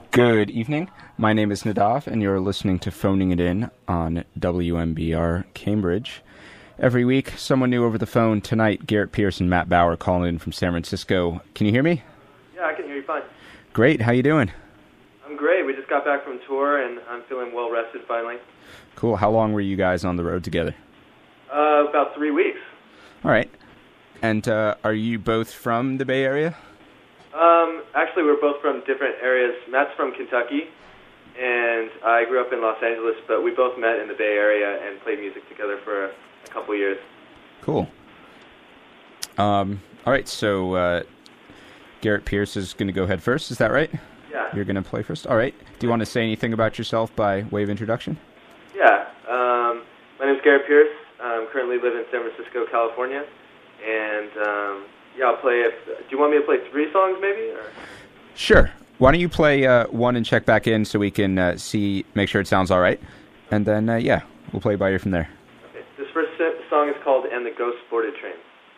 Good evening. My name is Nadav, and you're listening to Phoning It In on WMBR Cambridge. Every week, someone new over the phone. Tonight, Garrett Pierce and Matt Bauer calling in from San Francisco. Can you hear me? Yeah, I can hear you fine. Great. How you doing? I'm great. We just got back from tour, and I'm feeling well rested finally. Cool. How long were you guys on the road together? About 3 weeks. All right. And are you both from the Bay Area? Actually, we're both from different areas. Matt's from Kentucky, and I grew up in Los Angeles, but we both met in the Bay Area and played music together for a couple years. Cool. All right, so Garrett Pierce is going to go ahead first, is that right? Yeah. You're going to play first? All right. Do you want to say anything about yourself by way of introduction? Yeah. My name is Garrett Pierce. I currently live in San Francisco, California, and I'll play it. Do you want me to play 3 songs, maybe? Or? Sure. Why don't you play one and check back in so we can make sure it sounds all right, and then we'll play by ear from there. Okay. This first song is called "And the Ghost Boarded Train."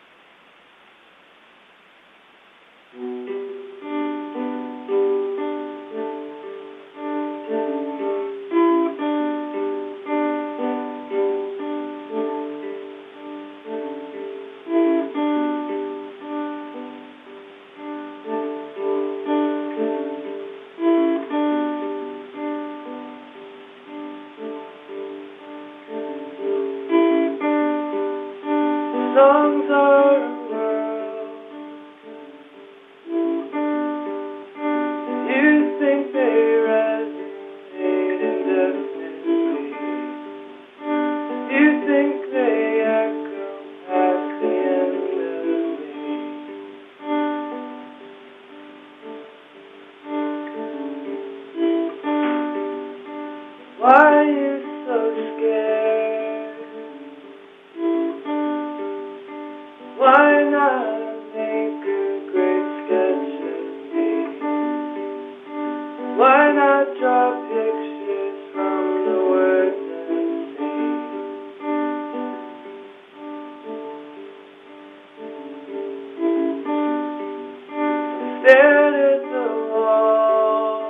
Songs are a world. You think they resonate indefinitely. You think they echo past the end of me. Why are you so scared? Why not make a great sketch of me? Why not draw pictures from the words and see? Stared at the wall,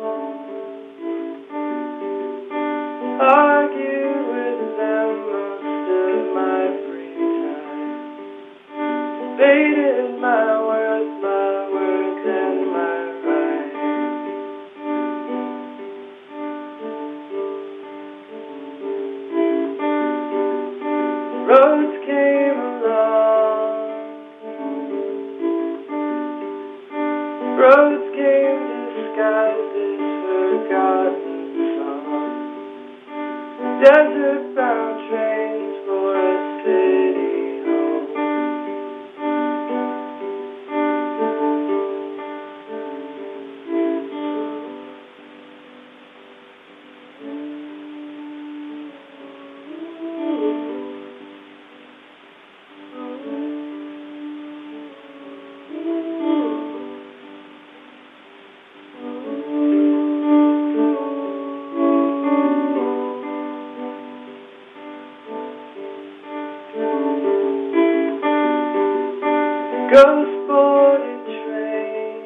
argue with them most of my free time. Debated my worth, my words, and my right. Roads came along. Roads came disguised as forgotten songs. Desert-bound trains for a city home. Ghost boarded train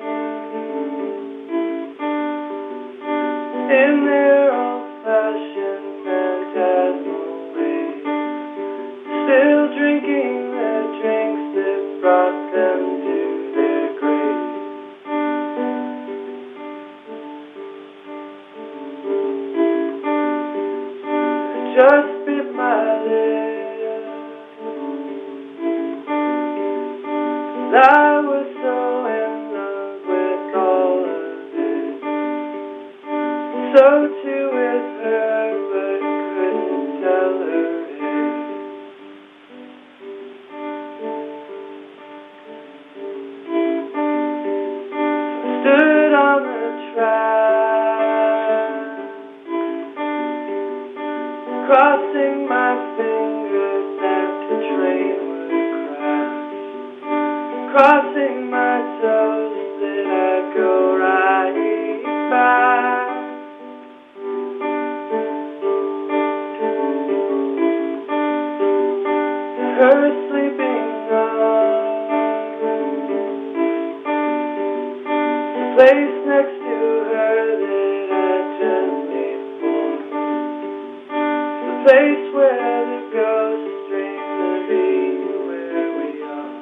in their old-fashioned phantasmal way, still drinking the drinks that brought them to their grave. I just bit my lip. I was so in love with all of it, so too with her, but couldn't tell her it. Stood on the track, crossing my fingers that the train would crash. Crossing my toes that I go right back. Her sleeping on, the place next to her that I gently pull, the place where the ghosts dream of being where we are.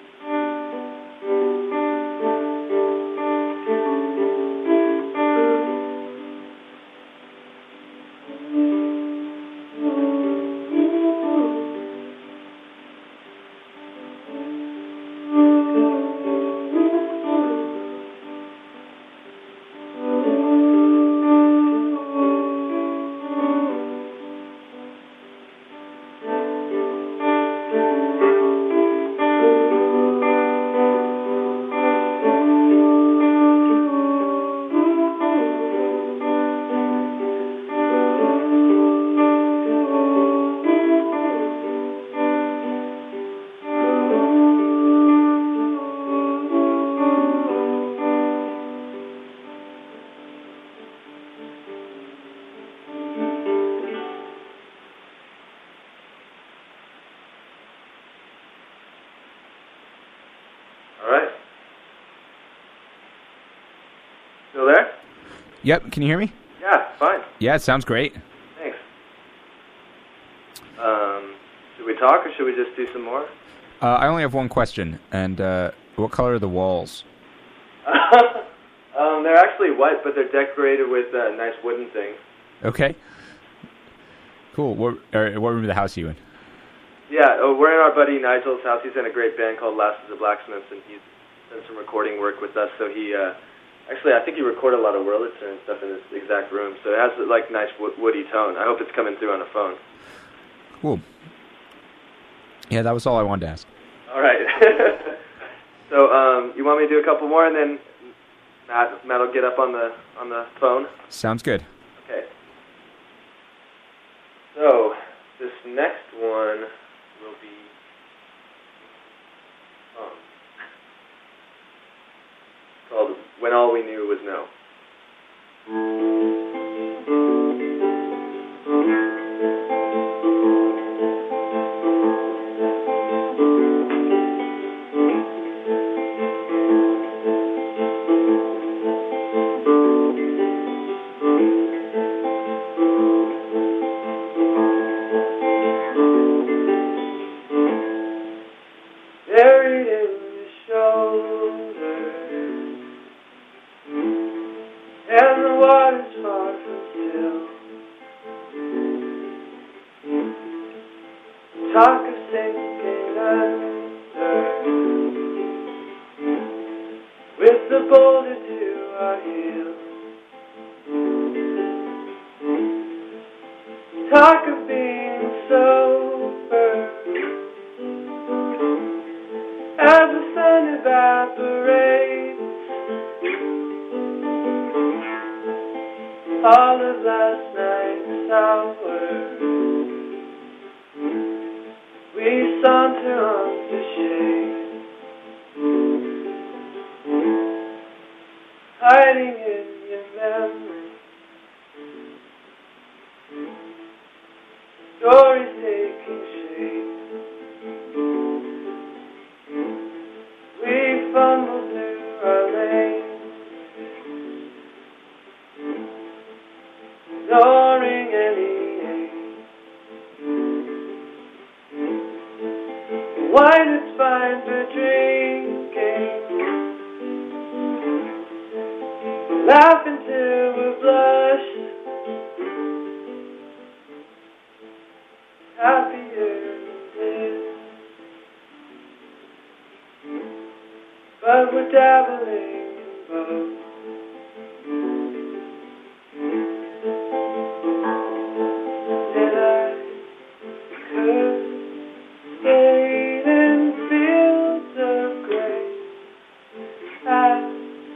Alright. Still there? Yep, can you hear me? Yeah, fine. Yeah, it sounds great. Thanks. Should we talk or should we just do some more? I only have one question, and what color are the walls? They're actually white, but they're decorated with nice wooden things. Okay. Cool. What room of the house are you in? Yeah, we're in our buddy Nigel's house. He's in a great band called Last of the Blacksmiths, and he's done some recording work with us. So he, actually, I think he recorded a lot of Wurlitzer and stuff in this exact room. So it has like nice woody tone. I hope it's coming through on the phone. Cool. Yeah, that was all I wanted to ask. All right. So you want me to do a couple more, and then Matt will get up on the phone? Sounds good. Okay. So this next one will be called When All We Knew Was No. Buried in the shoulder, and the water's far from still. Talk of sinking under, with the boulder to our heels. Talk of being sober, as the sun evaporates, all of last night's hours, we saunter on to shade, hiding in your memory, stories taking shape. We fumble through our lanes, ignoring any aid. Wine is fine for drinking, laugh until we're blushed, happier than this. But we're dabbling in both. And I could stay in fields of grace as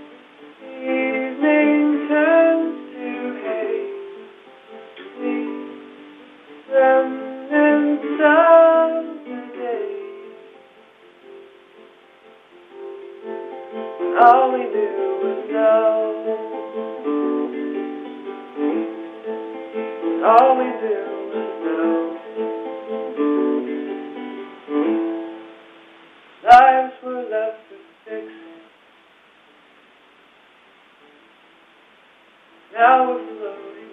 evening turns to haze. These remnants of the day. All we Now we're floating.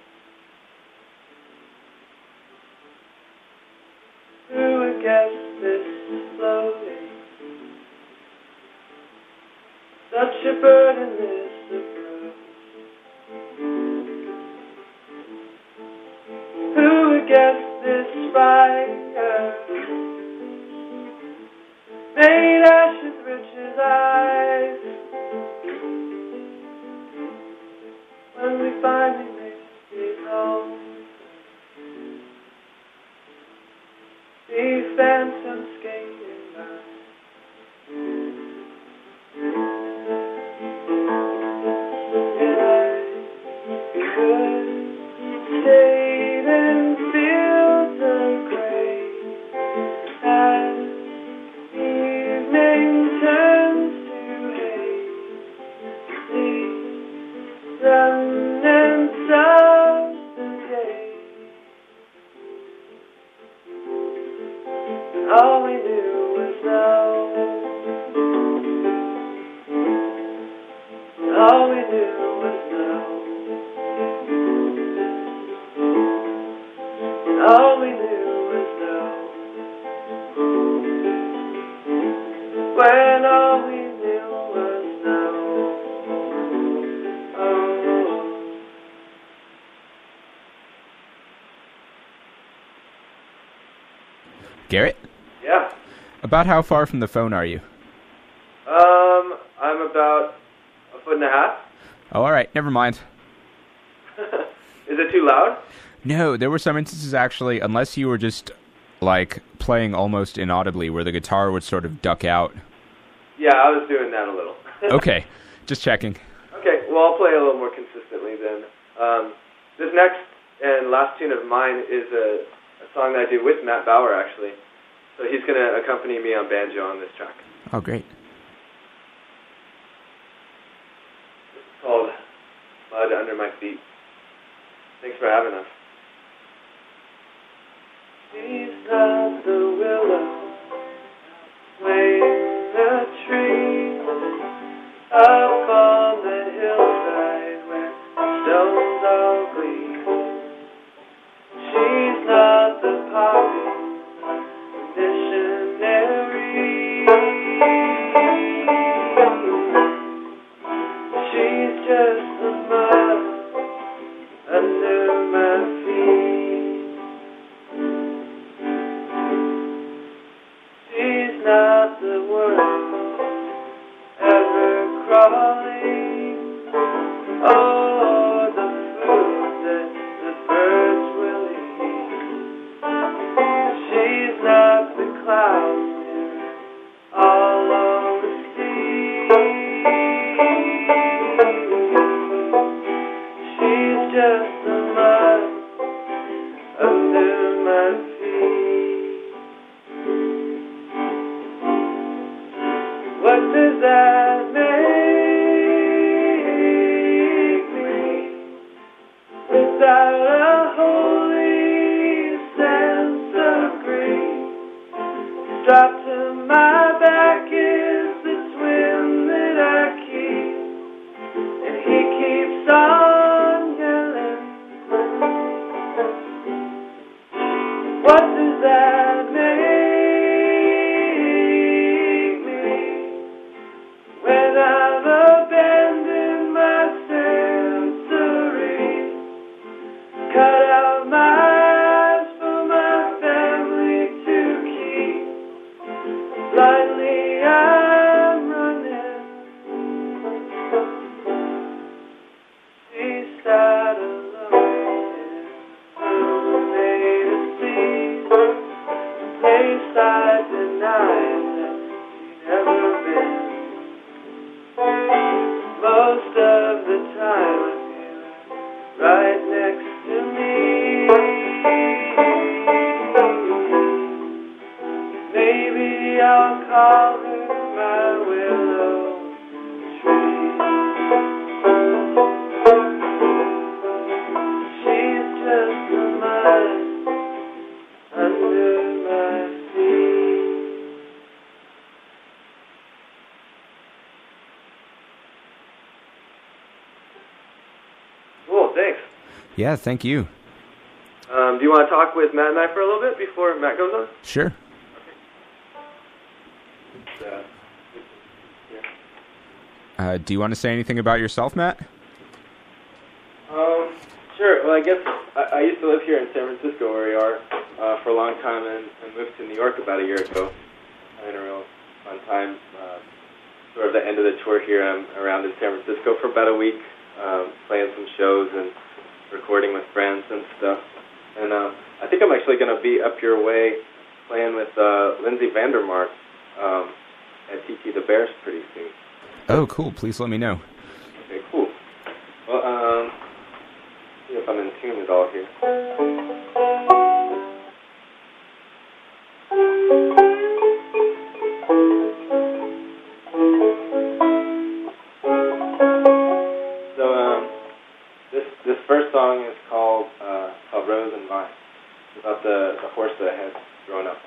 Who would guess this floating? Such a burden this approach. Who would guess this fire? Made ashes rich as ice. When we finally make it home, the phantom skating by. And I could stay and feel the gray as evening turns to haze. Remnants of the day. All we knew was now. All we knew was now. All we knew was now. When all we knew was now. Oh. Garrett? Yeah. About how far from the phone are you? I'm about 1.5 feet. Oh, all right. Never mind. Is it too loud? No, there were some instances, actually, unless you were just, like, playing almost inaudibly, where the guitar would sort of duck out. Yeah, I was doing that a little. Okay. Just checking. Okay, well, I'll play a little more consistently then. This next and last tune of mine is a song that I do with Matt Bauer, actually. So he's going to accompany me on banjo on this track. Oh, great. It's called Mud Under My Feet. Thanks for having us. She's not the willow, swaying the tree up on the hillside where stones all gleam. She's not the poppy, missionary. She's just the mud under my feet. She's not the worm ever crawling, or the food that the birds will eat. She's not the clouds all on the sea. She's just the mud under my feet. What does that make me without a holy sense of grief? Strapped to my back is the twin that I keep, and he keeps on yelling. What does that make me when I've abandoned my sensory, cut out my eyes for my family to keep? Blindly I'm running. She sat alone in made of sleep, a place I denied that she'd ever been. Most of the time I feel her right next to me. Maybe I'll call her my willow tree. She's just the mud under my feet. Cool, thanks. Yeah, thank you. Do you want to talk with Matt and I for a little bit before Matt goes on? Sure. Do you want to say anything about yourself, Matt? Sure. Well, I guess I used to live here in San Francisco, where we are, for a long time, and moved to New York about a year ago. I had a real fun time. Sort of the end of the tour here, I'm around in San Francisco for about a week, playing some shows and recording with friends and stuff. And I think I'm actually going to be up your way playing with Lindsay Vandermark at TT the Bears pretty soon. Oh, cool. Please let me know. Okay, cool. Well, see if I'm in tune at all here. So, this first song is called Rose and Vine. It's about the horse that I had growing up.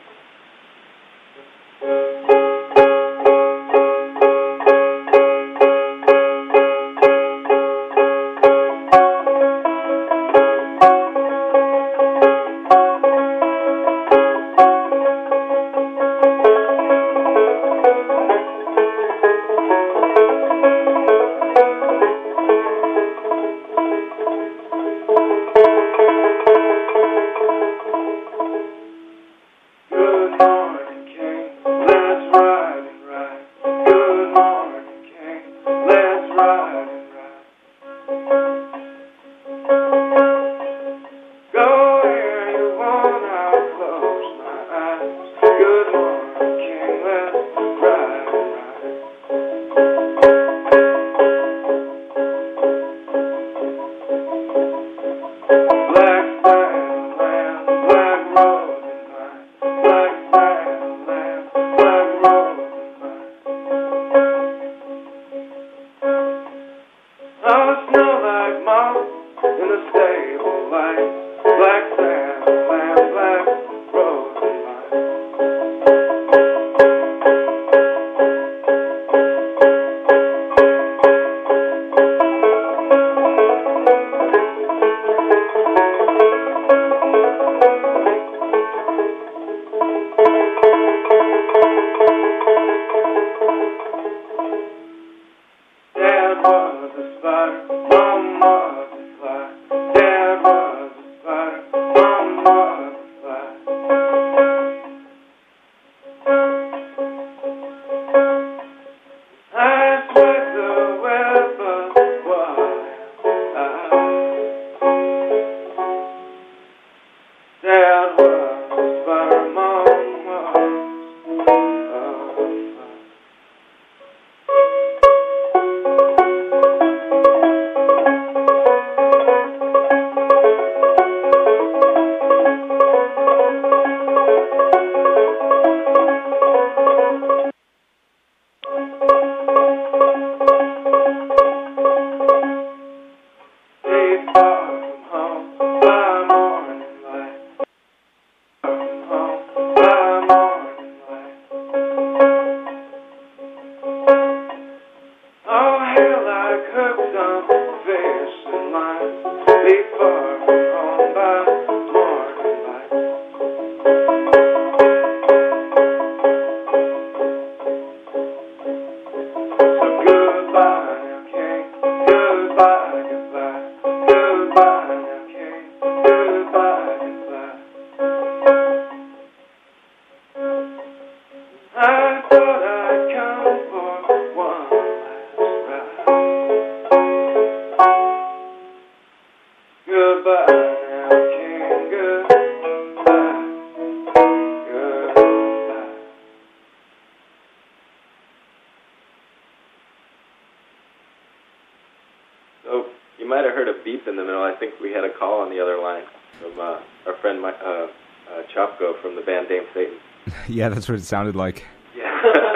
Yeah, that's what it sounded like. Yeah.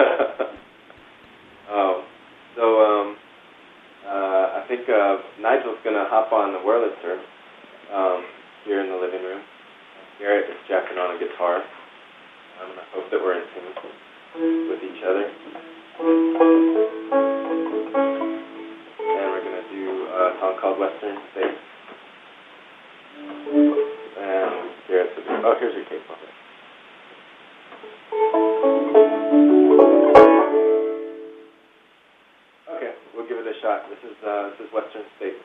I think Nigel's going to hop on the Wurlitzer here in the living room. Garrett is jacking on a guitar. I hope that we're in tune with each other. And we're going to do a song called Western States. Oh, here's your case on it. Okay, we'll give it a shot. This is Western States.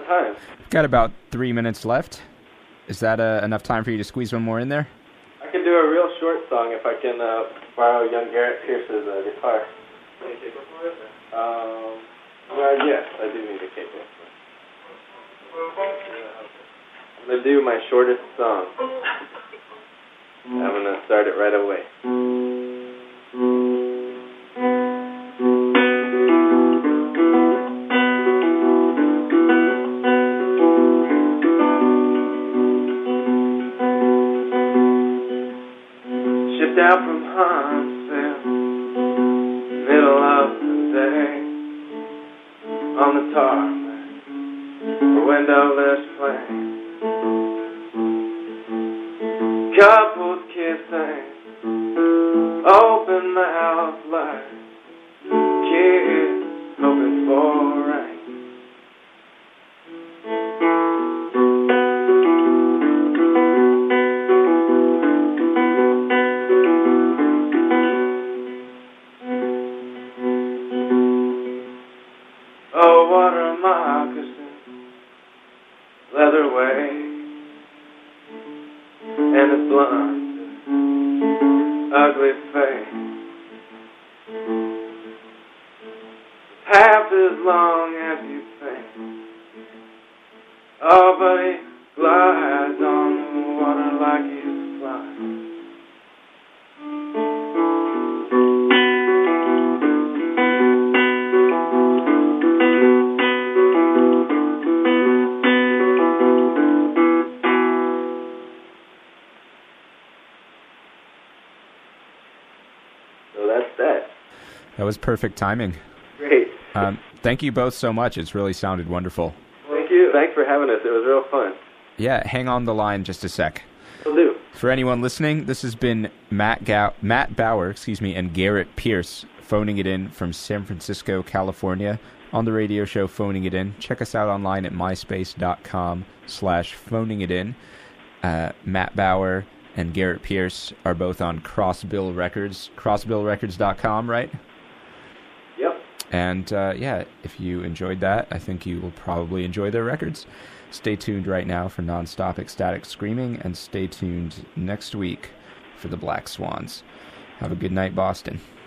time. Got about 3 minutes left. Is that enough time for you to squeeze one more in there? I can do a real short song if I can borrow young Garrett Pierce's guitar. Any capo for it? Well, yes, I do need a capo. I'm going to do my shortest song. I'm going to start it right away. Shipped out from Huntsville, middle of the day, on the tarmac, for windowless plane. Couples kissing, open mouth like kids hoping for rain. Oh, water moccasin, leather weight, and a blunt, ugly face. Half as long as you think. Oh, but he glides on the water like he's flying. So that's that. That was perfect timing. Great. Thank you both so much. It's really sounded wonderful. Thank you. Thanks for having us. It was real fun. Yeah, hang on the line just a sec. Will do. For anyone listening, this has been Matt Bauer, and Garrett Pierce phoning it in from San Francisco, California, on the radio show Phoning It In. Check us out online at myspace.com/phoningitin. Matt Bauer and Garrett Pierce are both on Crossbill Records, crossbillrecords.com, right? Yep. And, if you enjoyed that, I think you will probably enjoy their records. Stay tuned right now for Nonstop Ecstatic Screaming, and stay tuned next week for the Black Swans. Have a good night, Boston.